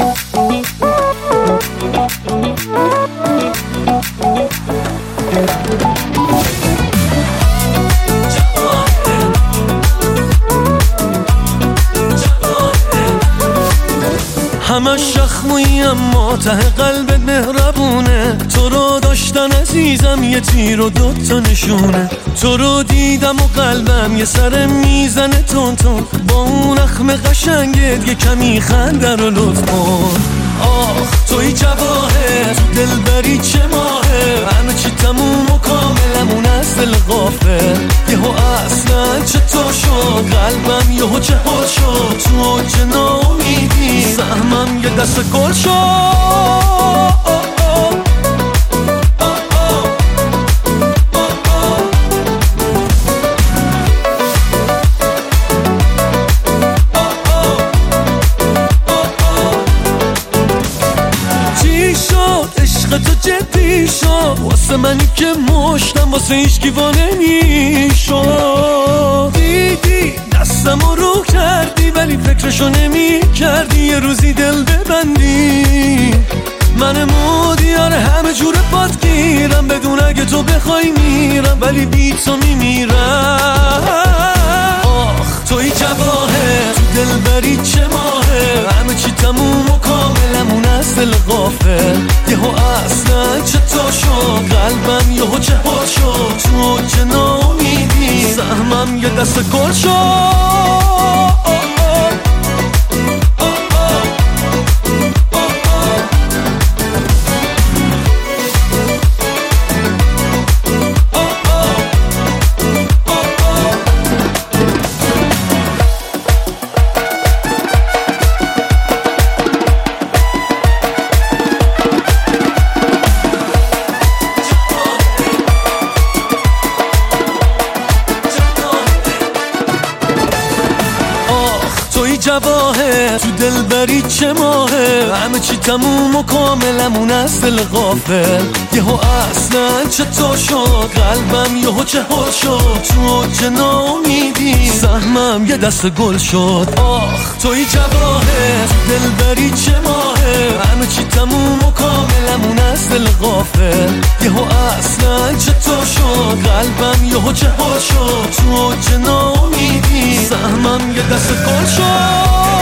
همش شخمویی اما ته قلبت مهربونه، تو رو داشتن عزیزم یه تیر و دوتا نشونه، تو رو دیدم و قلبم یه سر میزنه تون تون، با اون اخم قشنگت یه کمی خنده رو لطف کن. آخ توی جواهر تو دلبری چه ماهه، همه چی تموم و کاملمون از دل غافل، یهو اصلا چطور شد قلبم یهو چهار شد، تو اوج ناامیدی سهمم یه دست گل شد. تو جدی شد واسه منی که مشتم واسه هیچکی وا نمیشد، دیدی دستمو رو کردی ولی فکرشو نمی کردی یه روزی دل ببندی، من مودیار همه جور پات گیرم، بدون اگه تو بخوای میرم ولی بی تو میمیرم. آخ توی جواهر تو دلبری چه ماهه، همه چی تموم و کاملمون از دل غافل، یهو اصلا چطور شد قلبم یهو چهار شد، تو اوج ناامیدی سهمم یه دست گل شد. جواهر تو دلبری چه ماهه، همه چی تموم و کاملمون از دل غافل، یهو اصلا چطور شد قلبم یهو چهار شد، تو اوج ناامیدی سهمم یه دست گل شد. آخ توی جواهر تو دلبری چه ماهه، همه چی تموم و کاملمون از دل غافل، یهو اصلا چطور شد قلبم یهو چهار شد، تو اوج ناامیدی سهمم یه دست گل شد.